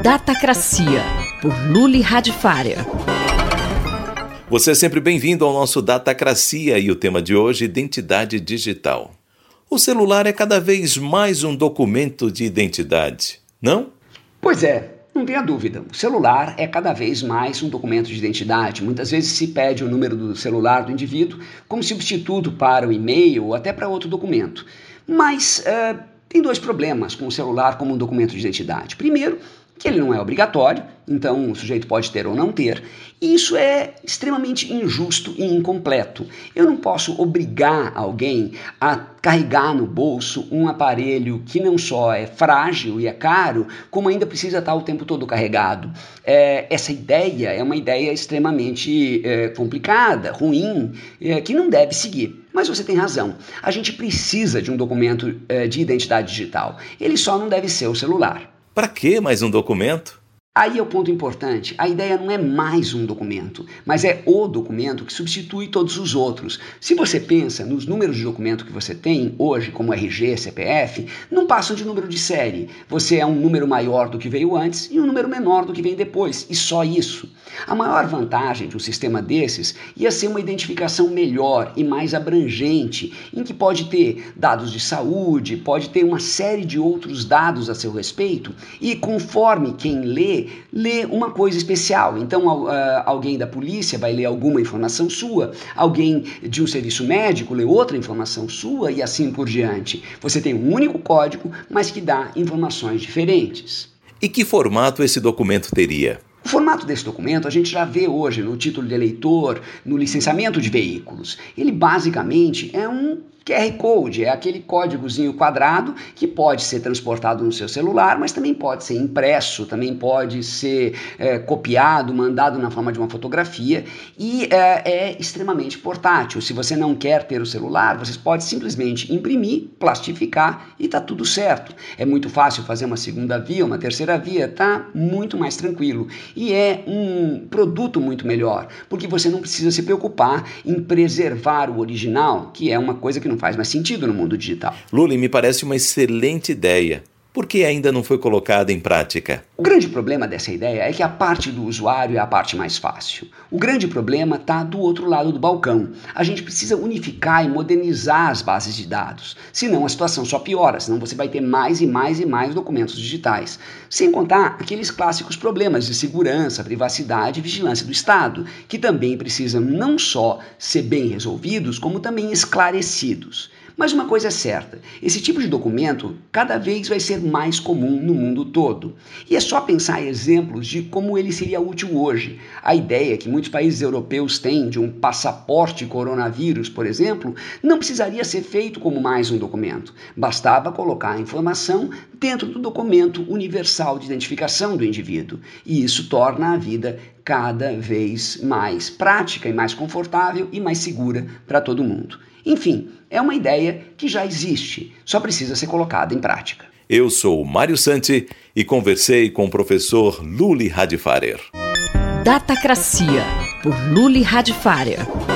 Datacracia, por Luli Radifária. Você é sempre bem-vindo ao nosso Datacracia e o tema de hoje, identidade digital. O celular é cada vez mais um documento de identidade, não? Pois é, não tenha dúvida. O celular é cada vez mais um documento de identidade. Muitas vezes se pede o número do celular do indivíduo como substituto para o e-mail ou até para outro documento. Mas tem dois problemas com o celular como um documento de identidade. Primeiro, que ele não é obrigatório, então o sujeito pode ter ou não ter, e isso é extremamente injusto e incompleto. Eu não posso obrigar alguém a carregar no bolso um aparelho que não só é frágil e é caro, como ainda precisa estar o tempo todo carregado. Essa ideia é uma ideia extremamente complicada, ruim, que não deve seguir. Mas você tem razão, a gente precisa de um documento de identidade digital, ele só não deve ser o celular. Para que mais um documento? Aí é o ponto importante, a ideia não é mais um documento, mas é o documento que substitui todos os outros. Se você pensa nos números de documento que você tem hoje, como RG, CPF, não passam de número de série. Você é um número maior do que veio antes e um número menor do que vem depois, e só isso. A maior vantagem de um sistema desses ia ser uma identificação melhor e mais abrangente, em que pode ter dados de saúde, pode ter uma série de outros dados a seu respeito, e conforme quem lê uma coisa especial. Então alguém da polícia vai ler alguma informação sua, alguém de um serviço médico lê outra informação sua e assim por diante. Você tem um único código, mas que dá informações diferentes. E que formato esse documento teria? O formato desse documento a gente já vê hoje no título de eleitor, no licenciamento de veículos. Ele basicamente é um QR Code, é aquele códigozinho quadrado que pode ser transportado no seu celular, mas também pode ser impresso, também pode ser copiado, mandado na forma de uma fotografia e é extremamente portátil. Se você não quer ter o celular, você pode simplesmente imprimir, plastificar e tá tudo certo. É muito fácil fazer uma segunda via, uma terceira via, tá muito mais tranquilo. E é um produto muito melhor, porque você não precisa se preocupar em preservar o original, que é uma coisa que não faz mais sentido no mundo digital. Luli, me parece uma excelente ideia. Por que ainda não foi colocada em prática? O grande problema dessa ideia é que a parte do usuário é a parte mais fácil. O grande problema está do outro lado do balcão. A gente precisa unificar e modernizar as bases de dados. Senão a situação só piora, senão você vai ter mais e mais e mais documentos digitais. Sem contar aqueles clássicos problemas de segurança, privacidade e vigilância do Estado, que também precisam não só ser bem resolvidos, como também esclarecidos. Mas uma coisa é certa, esse tipo de documento cada vez vai ser mais comum no mundo todo. E é só pensar em exemplos de como ele seria útil hoje. A ideia que muitos países europeus têm de um passaporte coronavírus, por exemplo, não precisaria ser feito como mais um documento. Bastava colocar a informação dentro do documento universal de identificação do indivíduo. E isso torna a vida cada vez mais prática e mais confortável e mais segura para todo mundo. Enfim, é uma ideia que já existe, só precisa ser colocada em prática. Eu sou o Mário Santi e conversei com o professor Luli Radifária. Datacracia, por Luli Radifária.